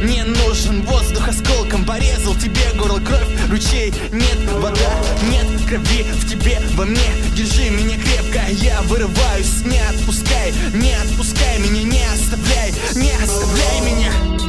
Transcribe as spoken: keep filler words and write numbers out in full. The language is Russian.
не нужен воздух, осколком порезал тебе горло, кровь, ручей. Нет, вода, нет крови в тебе, во мне. Держи меня крепко, я вырываюсь. Не отпускай, не отпускай меня, не оставляй, не оставляй меня.